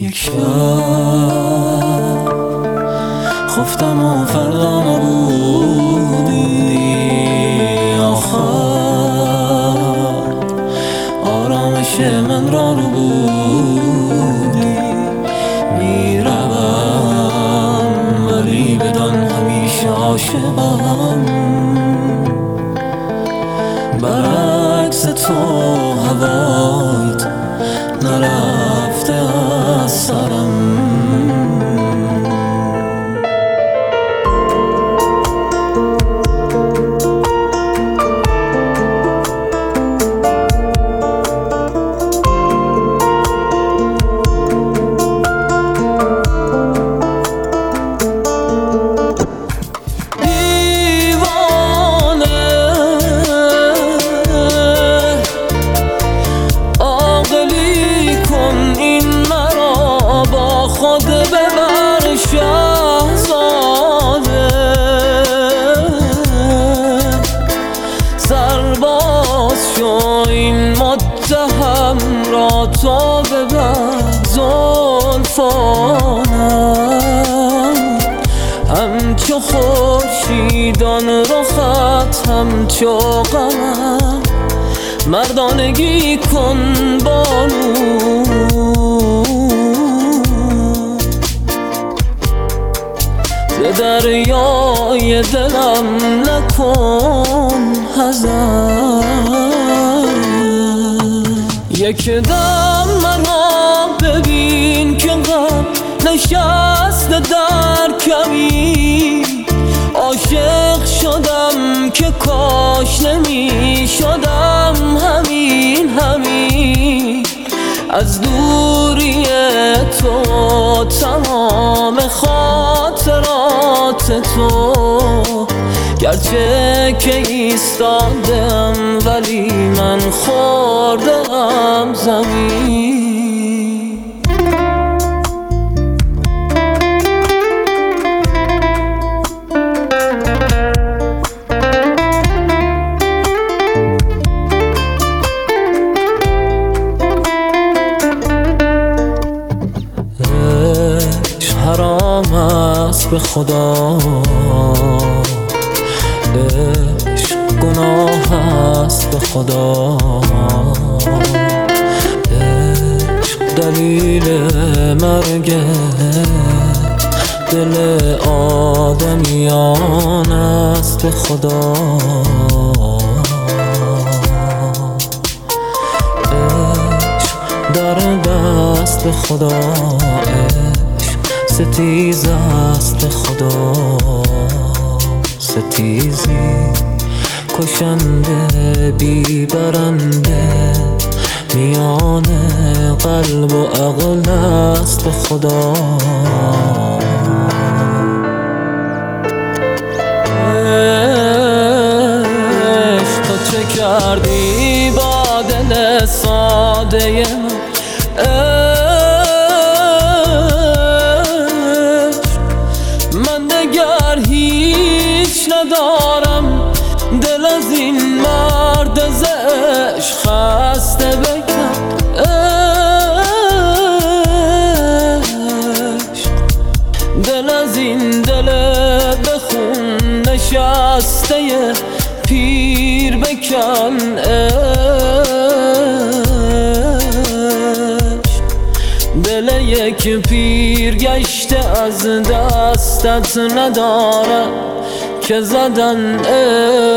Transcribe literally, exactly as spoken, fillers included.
یک شب خفتم و فردا نبودی، آخر آرامش من را رو بودی. میروم ولی بدان همیشه عاشقم، برعکس تو هوایت نرفته از سرم. خود ببر شهزاده، سرباز شو این متهم را تا ببر زلفانم. همچو خورشیدان رخت همچو قمر، مردانگی کن بانو. دریای دلم نکن حذر، یک دم مرا ببین که غم نشسته در کمی. عاشق شدم که کاش نمی شدم همین همین. از دوری تو تمام خاطرات تو، گرچه که ایستادم ولی من خوردم زمین. حرام است به خدا، عشق گناه است به خدا. عشق دلیل مرگ دل آدمیان است به خدا. عشق درد است به خدا، ستیز است به خدا. ستیزی کشنده بی برنده، میان قلب و عقل است به خدا. عشق تو چه کردی با دل ساده من؟ هیچ ندارم دل از این مرد زشت خسته بکن. عشق دل از این دل بخون نشسته پیر بکن. عشق دل یک پیر گشته از دستت ندارم که زدن